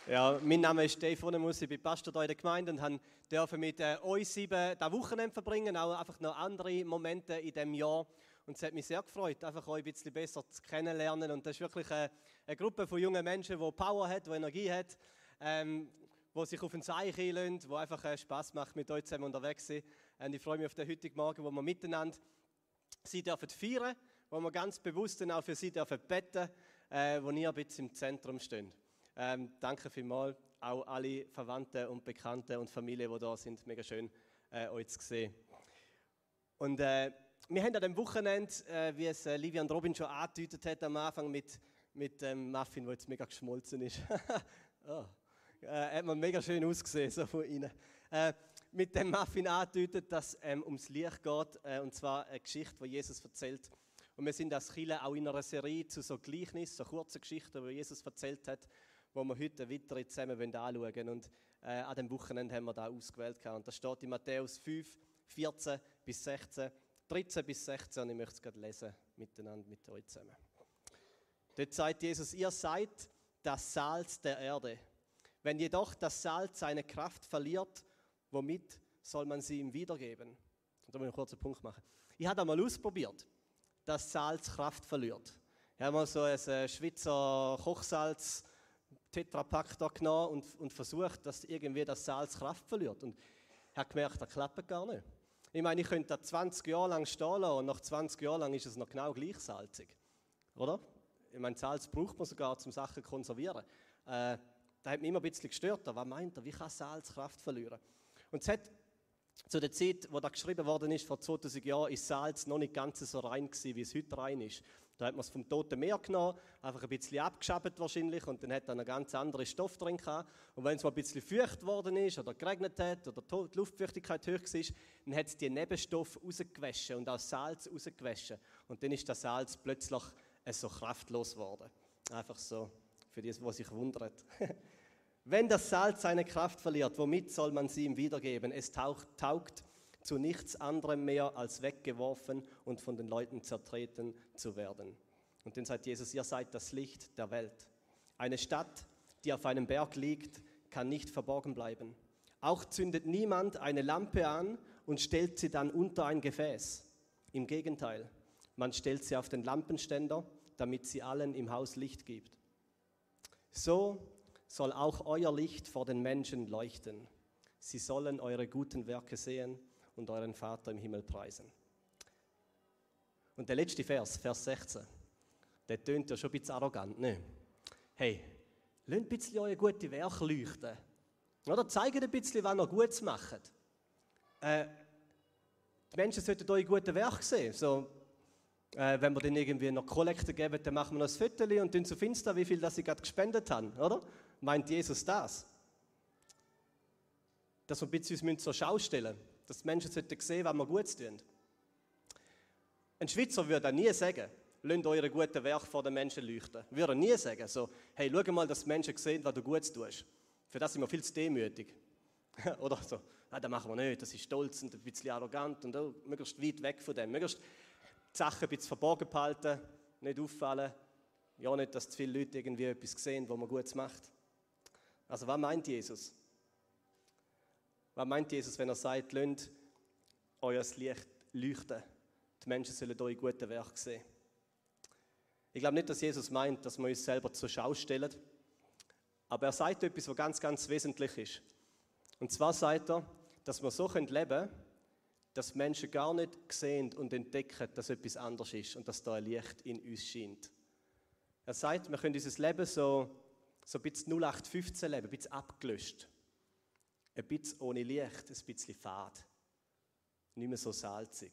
Ja, mein Name ist Dave Onemus, ich bin Pastor hier in der Gemeinde und durfte mit euch 7 das Wochenende verbringen, auch einfach noch andere Momente in diesem Jahr. Und es hat mich sehr gefreut, einfach euch ein bisschen besser zu kennenlernen. Und das ist wirklich eine Gruppe von jungen Menschen, die Power hat, die Energie hat, die sich auf den Seich einlassen, die einfach Spass macht, mit euch zusammen unterwegs zu sein. Und ich freue mich auf den heutigen Morgen, wo wir miteinander sie dürfen feiern, wo wir ganz bewusst dann auch für sie dürfen beten, wo ihr ein bisschen im Zentrum steht. Danke vielmals, auch alle Verwandten und Bekannten und Familien, die da sind. Mega schön, euch zu sehen. Und wir haben an dem Wochenende, wie es Livia und Robin schon angedeutet hat, am Anfang mit dem Muffin, der jetzt mega geschmolzen ist. Hat man mega schön ausgesehen, so von innen. Mit dem Muffin angedeutet, dass es ums Licht geht, und zwar eine Geschichte, die Jesus erzählt. Und wir sind als Kirche auch in einer Serie zu so Gleichnissen, so kurzen Geschichten, die Jesus erzählt hat, wo wir heute weiter zusammen anschauen wollen. Und an dem Wochenende haben wir da ausgewählt. Und das steht in Matthäus 5, 14 bis 16, 13 bis 16. Und ich möchte es gerade lesen, miteinander mit euch zusammen. Dort sagt Jesus, ihr seid das Salz der Erde. Wenn jedoch das Salz seine Kraft verliert, womit soll man sie ihm wiedergeben? Und da will ich einen kurzen Punkt machen. Ich habe das mal ausprobiert, dass Salz Kraft verliert. Ich habe mal so ein Schweizer Kochsalz Tetrapack da genommen und versucht, dass irgendwie das Salz Kraft verliert. Und ich habe gemerkt, das klappt gar nicht. Ich meine, ich könnte das 20 Jahre lang stehen lassen und nach 20 Jahren lang ist es noch genau gleich salzig. Oder? Ich meine, Salz braucht man sogar, um Sachen zu konservieren. Das hat mich immer ein bisschen gestört. Was meint er, wie kann Salz Kraft verlieren? Und es hat zu der Zeit, wo das geschrieben worden ist, vor 2000 Jahren, ist Salz noch nicht ganz so rein gewesen, wie es heute rein ist. Da hat man es vom Toten Meer genommen, einfach ein bisschen abgeschabt wahrscheinlich und dann hat dann einen ganz anderen Stoff drin gehabt. Und wenn es mal ein bisschen feucht worden ist oder geregnet hat oder die Luftfeuchtigkeit hoch war, dann hat es die Nebenstoffe rausgewaschen und auch Salz rausgewaschen. Und dann ist das Salz plötzlich so kraftlos geworden. Einfach so, für die, die sich wundern. Wenn das Salz seine Kraft verliert, womit soll man sie ihm wiedergeben? Es taugt zu nichts anderem mehr, als weggeworfen und von den Leuten zertreten zu werden. Und dann sagt Jesus, ihr seid das Licht der Welt. Eine Stadt, die auf einem Berg liegt, kann nicht verborgen bleiben. Auch zündet niemand eine Lampe an und stellt sie dann unter ein Gefäß. Im Gegenteil, man stellt sie auf den Lampenständer, damit sie allen im Haus Licht gibt. So soll auch euer Licht vor den Menschen leuchten. Sie sollen eure guten Werke sehen und euren Vater im Himmel preisen. Und der letzte Vers, Vers 16, der tönt ja schon ein bisschen arrogant, ne? Hey, lasst ein bisschen eure guten Werke leuchten. Oder zeigt ein bisschen, was ihr Gutes macht. Die Menschen sollten eure guten Werke sehen. So, wenn wir denen irgendwie noch Kollekte geben, dann machen wir noch ein Foto und dann auf Insta, wie viel das sie gerade gespendet haben, oder? Meint Jesus das? Dass wir ein bisschen uns zur Schau stellen, dass die Menschen sehen sollten, was wir Gutes tun. Ein Schweizer würde nie sagen, lasst eure guten Werke vor den Menschen leuchten. Würde nie sagen, so, hey, schau mal, dass die Menschen sehen, was du Gutes tust. Für das sind wir viel zu demütig. Oder so, das machen wir nicht, das ist stolz und ein bisschen arrogant und auch möglichst weit weg von dem. Möglichst die Sachen ein bisschen verborgen behalten, nicht auffallen. Ja, nicht, dass zu viele Leute irgendwie etwas sehen, was man Gutes macht. Also, was meint Jesus? Was meint Jesus, wenn er sagt, lasst euer Licht leuchten? Die Menschen sollen eure guten Werke sehen. Ich glaube nicht, dass Jesus meint, dass wir uns selber zur Schau stellen. Aber er sagt etwas, was ganz, ganz wesentlich ist. Und zwar sagt er, dass wir so leben können, dass Menschen gar nicht sehen und entdecken, dass etwas anders ist und dass da ein Licht in uns scheint. Er sagt, wir können unser Leben so ein bisschen 0815 leben, ein bisschen abgelöscht. Ein bisschen ohne Licht, ein bisschen fad. Nicht mehr so salzig.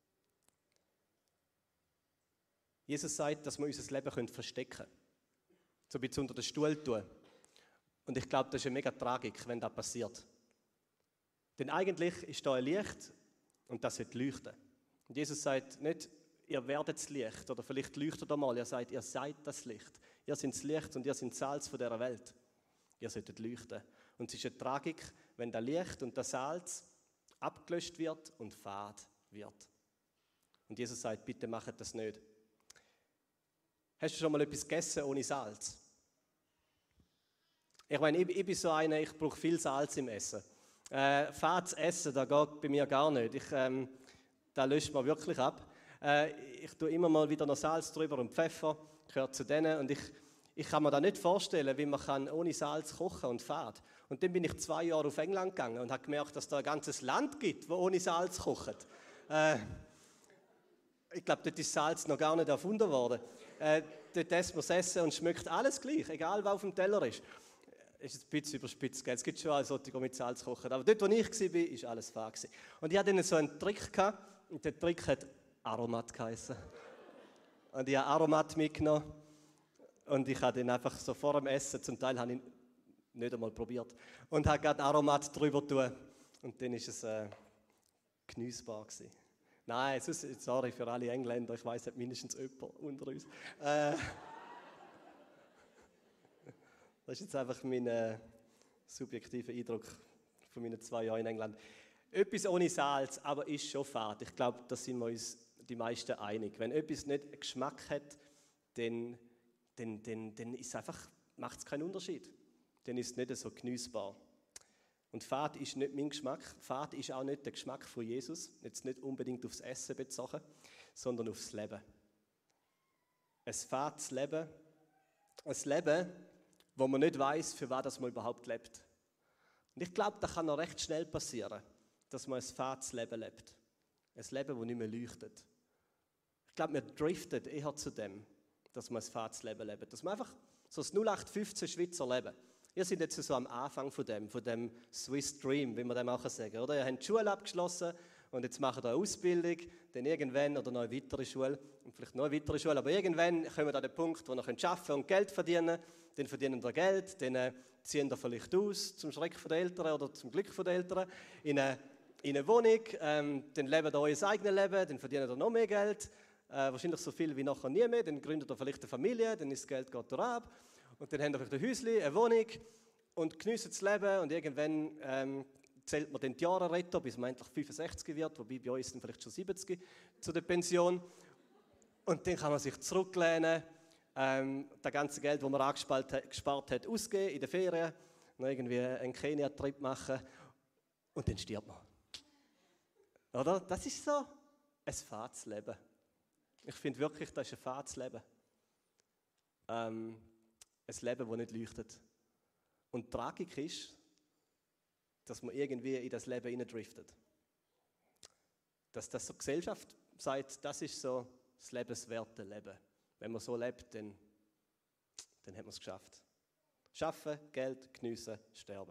Jesus sagt, dass wir unser Leben verstecken können. So ein bisschen unter den Stuhl tun. Und ich glaube, das ist eine mega Tragik, wenn das passiert. Denn eigentlich ist da ein Licht und das wird leuchten. Und Jesus sagt nicht, ihr werdet das Licht oder vielleicht leuchtet ihr mal. Er sagt, ihr seid das Licht. Ihr seid das Licht und ihr seid das Salz von dieser Welt. Ihr solltet leuchten. Und es ist eine Tragik, wenn das Licht und das Salz abgelöscht wird und fad wird. Und Jesus sagt, bitte macht das nicht. Hast du schon mal etwas gegessen ohne Salz? Ich meine, ich bin so einer, ich brauche viel Salz im Essen. Fades Essen, das geht bei mir gar nicht. Das löscht mir wirklich ab. Ich tue immer mal wieder noch Salz drüber und Pfeffer, gehört zu denen. Und ich kann mir das nicht vorstellen, wie man kann ohne Salz kochen und Fad. Und dann bin ich 2 Jahre auf England gegangen und habe gemerkt, dass es da ein ganzes Land gibt, das ohne Salz kocht. Ich glaube, dort ist Salz noch gar nicht erfunden worden. Dort essen wir es essen und schmeckt alles gleich, egal was auf dem Teller ist. Ist ein bisschen überspitzt, gell? Es gibt schon solche, die mit Salz kochen. Aber dort, wo ich war, war alles Fad. Und ich hatte dann so einen Trick gehabt, und der Trick hat Aromat geheißen. Und ich habe Aromat mitgenommen und ich habe den einfach so vor dem Essen, zum Teil habe ich nicht einmal probiert, und habe gerade Aromat drüber tun. Und dann war es geniessbar gewesen. Nein, sorry für alle Engländer, ich weiss, hat mindestens jemand unter uns. Das ist jetzt einfach mein subjektiver Eindruck von meinen 2 Jahren in England. Etwas ohne Salz, aber ist schon fad. Ich glaube, da sind wir uns die meisten einig. Wenn etwas nicht Geschmack hat, dann ist es einfach, macht es keinen Unterschied. Dann ist es nicht so geniessbar. Und Fad ist nicht mein Geschmack. Fad ist auch nicht der Geschmack von Jesus. Jetzt nicht unbedingt aufs Essen bezogen, sondern aufs Leben. Ein fades Leben. Ein Leben, wo man nicht weiss, für was man überhaupt lebt. Und ich glaube, das kann noch recht schnell passieren, dass man ein fades Leben lebt. Ein Leben, das nicht mehr leuchtet. Ich glaube, wir driften eher zu dem, dass man ein fades Leben lebt. Dass man einfach so das 0815 Schweizer Leben. Ihr seid jetzt so am Anfang von dem Swiss Dream, wie man dem auch sagen kann. Oder? Ihr habt die Schule abgeschlossen und jetzt macht ihr eine Ausbildung, dann irgendwann oder noch eine weitere Schule, und vielleicht noch eine weitere Schule, aber irgendwann kommt ihr an den Punkt, wo ihr arbeiten und Geld verdienen könnt. Dann verdienen ihr Geld, dann ziehen ihr vielleicht aus, zum Schreck der Eltern oder zum Glück der Eltern, in eine Wohnung, dann lebt ihr euer eigenes Leben, dann verdient ihr noch mehr Geld, wahrscheinlich so viel wie nachher nie mehr, dann gründet ihr vielleicht eine Familie, dann ist das Geld geht ab und dann habt ihr vielleicht ein Häuschen, eine Wohnung und genießt das Leben und irgendwann zählt man dann die Jahre retten, bis man endlich 65 wird, wobei bei uns dann vielleicht schon 70 zu der Pension, und dann kann man sich zurücklehnen, das ganze Geld, das man gespart hat, ausgeben in den Ferien, noch irgendwie einen Kenia-Trip machen und dann stirbt man. Oder? Das ist so ein fades Leben. Ich finde wirklich, das ist ein fades Leben. Ein Leben, das nicht leuchtet. Und die Tragik ist, dass man irgendwie in das Leben hineindriftet. Dass das so die Gesellschaft sagt, das ist so das lebenswerte Leben. Wenn man so lebt, dann hat man es geschafft. Schaffen, Geld, geniessen, sterben.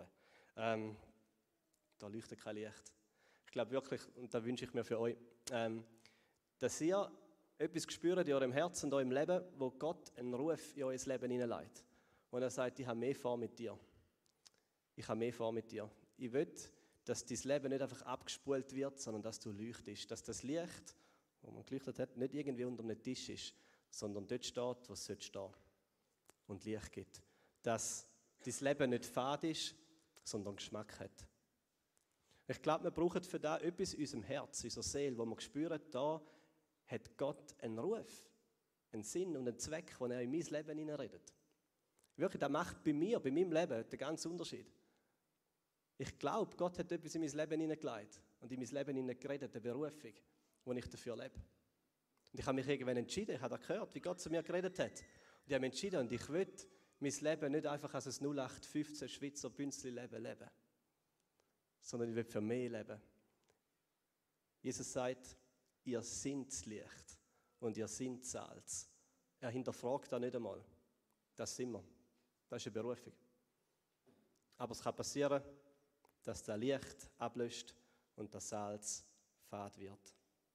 Da leuchtet kein Licht. Ich glaube wirklich, und da wünsche ich mir für euch, dass ihr etwas spürt in eurem Herzen und eurem Leben, wo Gott einen Ruf in euer Leben hineinlegt. Und er sagt, ich habe mehr vor mit dir. Ich habe mehr vor mit dir. Ich will, dass dein Leben nicht einfach abgespult wird, sondern dass du leuchtest. Dass das Licht, das man geleuchtet hat, nicht irgendwie unter einem Tisch ist, sondern dort steht, was stehen sollte. Und Licht gibt. Dass dein Leben nicht fad ist, sondern Geschmack hat. Ich glaube, wir brauchen für das etwas in unserem Herz, in unserer Seele, wo wir spüren, da hat Gott einen Ruf, einen Sinn und einen Zweck, den er in mein Leben hineinredet. Wirklich, das macht bei mir, bei meinem Leben, den ganzen Unterschied. Ich glaube, Gott hat etwas in mein Leben hineingelegt und in mein Leben hineingeredet, eine Berufung, die ich dafür lebe. Und ich habe mich irgendwann entschieden, ich habe das gehört, wie Gott zu mir geredet hat. Und ich habe mich entschieden und ich will mein Leben nicht einfach als ein 0815 Schweizer Bünzli-Leben leben, sondern ich will für mehr leben. Jesus sagt, ihr seid das Licht und ihr seid das Salz. Er hinterfragt das nicht einmal. Das sind wir. Das ist eine Berufung. Aber es kann passieren, dass das Licht ablöscht und das Salz fad wird.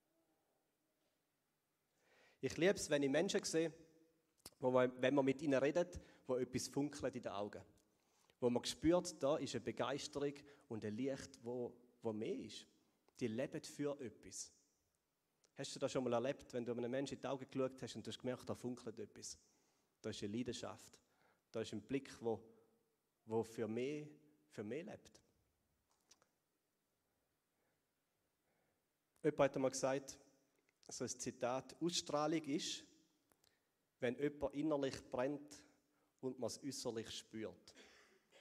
Ich liebe es, wenn ich Menschen sehe, wenn man mit ihnen redet, wo etwas funkelt in den Augen. Wo man spürt, da ist eine Begeisterung und ein Licht, wo mehr ist. Die leben für etwas. Hast du das schon mal erlebt, wenn du einem Menschen in die Augen geschaut hast und du hast gemerkt, da funkelt etwas? Da ist eine Leidenschaft. Da ist ein Blick, wo für mehr lebt. Jemand hat einmal gesagt, so ein Zitat, Ausstrahlung ist, wenn jemand innerlich brennt und man es äußerlich spürt.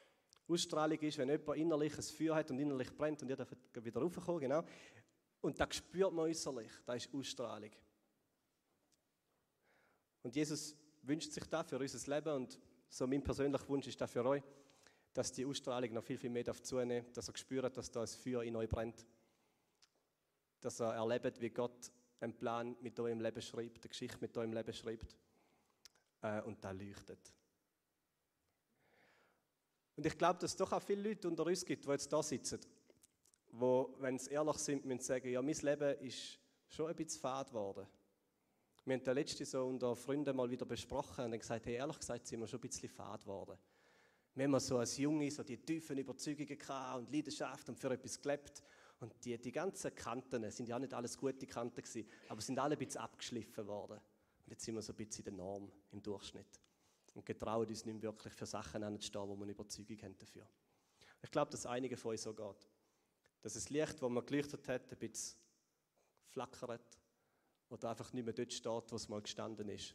Ausstrahlung ist, wenn jemand innerlich ein Feuer hat und innerlich brennt und ihr dürft wieder raufkommen, genau. Und das spürt man äußerlich, das ist Ausstrahlung. Und Jesus wünscht sich das für unser Leben und so mein persönlicher Wunsch ist das für euch, dass die Ausstrahlung noch viel, viel mehr zunehmen darf, dass ihr spürt, dass da ein Feuer in euch brennt. Dass ihr erlebt, wie Gott einen Plan mit eurem Leben schreibt, eine Geschichte mit eurem Leben schreibt. Und das leuchtet. Und ich glaube, dass es doch auch viele Leute unter uns gibt, die jetzt da sitzen, die, wenn sie ehrlich sind, müssen sagen, ja, mein Leben ist schon ein bisschen fad geworden. Wir haben das letzte so unter Freunden mal wieder besprochen und haben gesagt, hey, ehrlich gesagt sind wir schon ein bisschen fad geworden. Wir haben so als Junge so die tiefen Überzeugungen gehabt und Leidenschaft und für etwas gelebt. Und die ganzen Kanten, sind ja auch nicht alles gute Kanten gewesen, aber sind alle ein bisschen abgeschliffen worden. Und jetzt sind wir so ein bisschen in der Norm, im Durchschnitt. Und getrauen uns nicht mehr wirklich für Sachen anzustehen, wo wir eine Überzeugung haben dafür. Ich glaube, dass es einigen von uns so geht. Dass das Licht, das man geleuchtet hat, ein bisschen flackert oder einfach nicht mehr dort steht, wo es mal gestanden ist.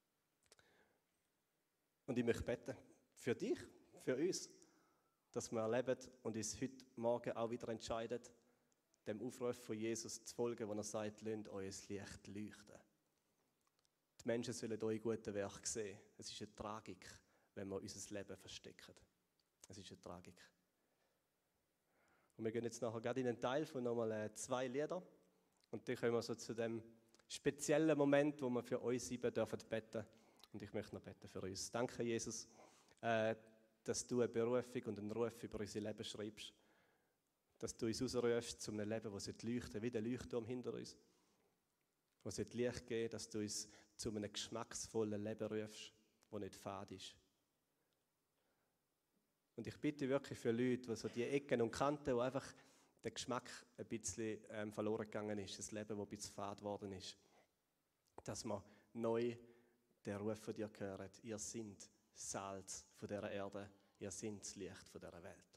Und ich möchte beten, für dich, für uns, dass wir erleben und uns heute Morgen auch wieder entscheiden, dem Aufruf von Jesus zu folgen, wo er sagt, lasst euer Licht leuchten. Die Menschen sollen eure guten Werke sehen. Es ist eine Tragik, wenn wir unser Leben verstecken. Es ist eine Tragik. Und wir gehen jetzt nachher gerade in einen Teil von nochmal 2 Liedern. Und dann kommen wir so zu dem speziellen Moment, wo wir für uns 7 dürfen beten. Und ich möchte noch beten für uns. Danke, Jesus, dass du eine Berufung und einen Ruf über unser Leben schreibst. Dass du uns rausrufst zu einem Leben, das leuchten wie der Leuchtturm hinter uns. Was Licht geben, dass du uns zu einem geschmacksvollen Leben rufst, das nicht fad ist. Und ich bitte wirklich für Leute, die so die Ecken und Kanten, wo einfach der Geschmack ein bisschen verloren gegangen ist, das Leben, das ein bisschen fad geworden ist, dass wir neu den Ruf von dir hören. Ihr seid Salz von dieser Erde, ihr seid das Licht von dieser Welt.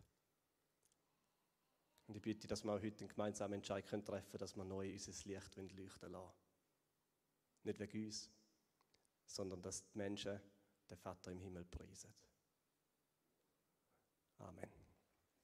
Und ich bitte, dass wir auch heute einen gemeinsamen Entscheid treffen können, dass wir neu unser Licht leuchten lassen. Nicht wegen uns, sondern dass die Menschen den Vater im Himmel preisen. Amen.